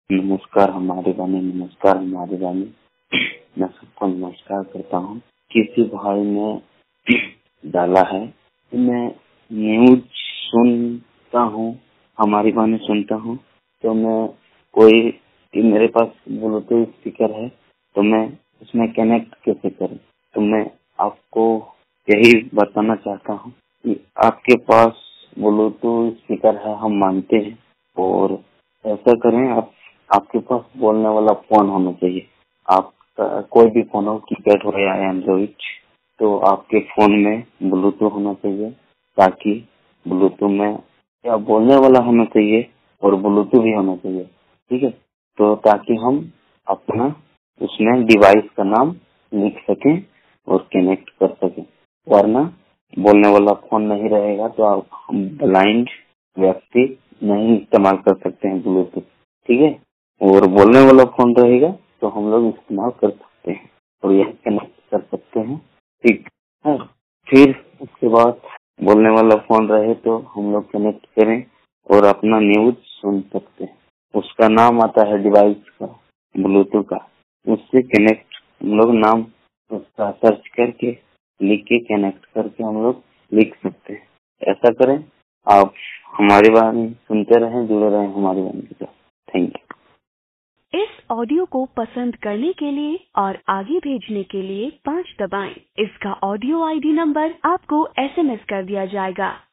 नमस्कार हमारे बानी, नमस्कार हमारे बानी। मैं सबको नमस्कार करता हूँ। किसी भाई ने डाला है कि मैं न्यूज सुनता हूँ, हमारी बानी सुनता हूँ, तो मैं कोई मेरे पास ब्लूटूथ स्पीकर है तो मैं उसमें कनेक्ट कैसे करूँ। तो मैं आपको यही बताना चाहता हूँ कि आपके पास ब्लूटूथ स्पीकर है, हम मानते हैं, और ऐसा करें, आपके पास बोलने वाला फोन होना चाहिए। आप कोई भी फोन हो, कीपैड हो या एंड्रॉइड, तो आपके फोन में ब्लूटूथ होना चाहिए, ताकि ब्लूटूथ में या बोलने वाला होना चाहिए और ब्लूटूथ भी होना चाहिए। ठीक है, तो ताकि हम अपना उसमें डिवाइस का नाम लिख सकें और कनेक्ट कर सकें। वरना बोलने वाला फोन नहीं रहेगा तो आप ब्लाइंड व्यक्ति नहीं इस्तेमाल कर सकते हैं ब्लूटूथ। ठीक है, और बोलने वाला फोन रहेगा तो हम लोग इस्तेमाल कर सकते हैं और यह कनेक्ट कर सकते हैं। ठीक है, फिर उसके बाद बोलने वाला फोन रहे तो हम लोग कनेक्ट करें और अपना न्यूज सुन सकते हैं। उसका नाम आता है डिवाइस का, ब्लूटूथ का, उससे कनेक्ट हम लोग नाम उसका सर्च करके लिख के कनेक्ट करके हम लोग लिख सकते हैं। ऐसा करें, आप हमारी बात सुनते रहें, जुड़े रहें हमारी बात के साथ। Thank you. इस ऑडियो को पसंद करने के लिए और आगे भेजने के लिए 5 दबाएं। इसका ऑडियो आईडी नंबर आपको SMS कर दिया जाएगा।